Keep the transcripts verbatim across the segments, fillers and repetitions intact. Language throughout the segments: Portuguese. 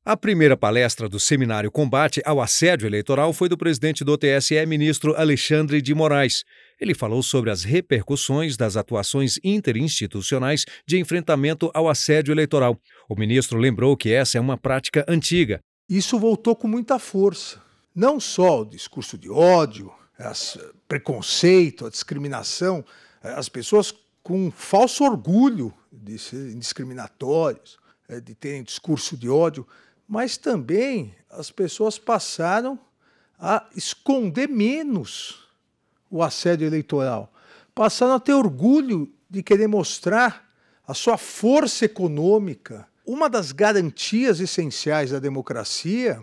A primeira palestra do seminário Combate ao Assédio Eleitoral foi do presidente do T S E, ministro Alexandre de Moraes. Ele falou sobre as repercussões das atuações interinstitucionais de enfrentamento ao assédio eleitoral. O ministro lembrou que essa é uma prática antiga. Isso voltou com muita força. Não só o discurso de ódio, o preconceito, a discriminação, as pessoas com falso orgulho de serem discriminatórios, de terem discurso de ódio, mas também as pessoas passaram a esconder menos o assédio eleitoral. Passaram a ter orgulho de querer mostrar a sua força econômica. Uma das garantias essenciais da democracia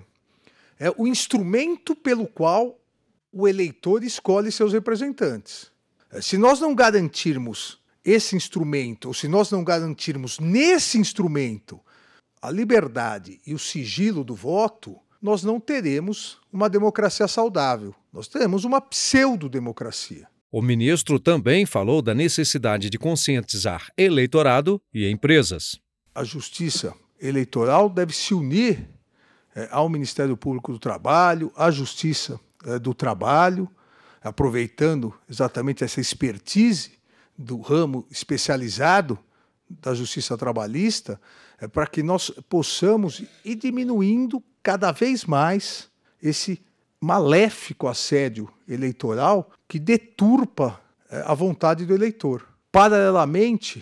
é o instrumento pelo qual o eleitor escolhe seus representantes. Se nós não garantirmos esse instrumento, ou se nós não garantirmos nesse instrumento a liberdade e o sigilo do voto, nós não teremos uma democracia saudável. Nós teremos uma pseudo-democracia. O ministro também falou da necessidade de conscientizar eleitorado e empresas. A Justiça Eleitoral deve se unir é, ao Ministério Público do Trabalho, à Justiça é, do Trabalho, aproveitando exatamente essa expertise do ramo especializado da Justiça Trabalhista, é, para que nós possamos ir diminuindo cada vez mais esse maléfico assédio eleitoral que deturpa é, a vontade do eleitor. Paralelamente,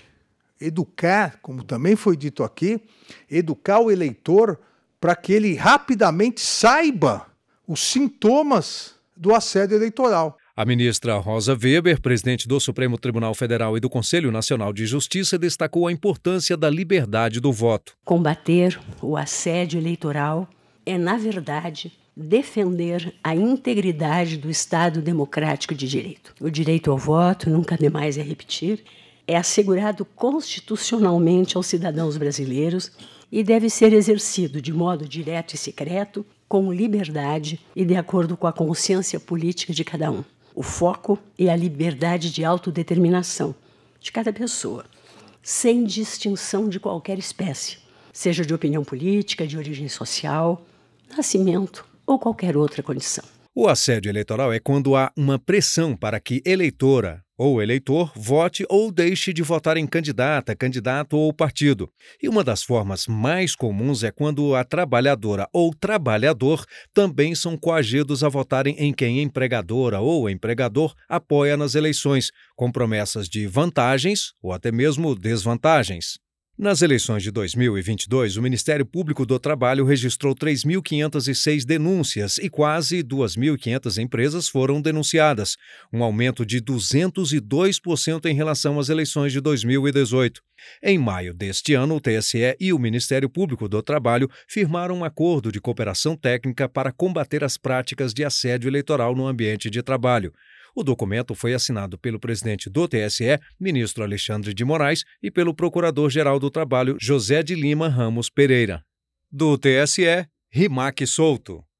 educar, como também foi dito aqui, educar o eleitor para que ele rapidamente saiba os sintomas do assédio eleitoral. A ministra Rosa Weber, presidente do Supremo Tribunal Federal e do Conselho Nacional de Justiça, destacou a importância da liberdade do voto. Combater o assédio eleitoral é, na verdade, defender a integridade do Estado democrático de direito. O direito ao voto, nunca demais é repetir, é assegurado constitucionalmente aos cidadãos brasileiros e deve ser exercido de modo direto e secreto, com liberdade e de acordo com a consciência política de cada um. O foco é a liberdade de autodeterminação de cada pessoa, sem distinção de qualquer espécie, seja de opinião política, de origem social, nascimento ou qualquer outra condição. O assédio eleitoral é quando há uma pressão para que eleitora ou eleitor vote ou deixe de votar em candidata, candidato ou partido. E uma das formas mais comuns é quando a trabalhadora ou trabalhador também são coagidos a votarem em quem empregadora ou empregador apoia nas eleições, com promessas de vantagens ou até mesmo desvantagens. Nas eleições de dois mil e vinte e dois, o Ministério Público do Trabalho registrou três mil quinhentas e seis denúncias e quase duas mil e quinhentas empresas foram denunciadas, um aumento de duzentos e dois por cento em relação às eleições de dois mil e dezoito. Em maio deste ano, o T S E e o Ministério Público do Trabalho firmaram um acordo de cooperação técnica para combater as práticas de assédio eleitoral no ambiente de trabalho. O documento foi assinado pelo presidente do T S E, ministro Alexandre de Moraes, e pelo procurador-geral do Trabalho, José de Lima Ramos Pereira. Do T S E, Rimac Souto.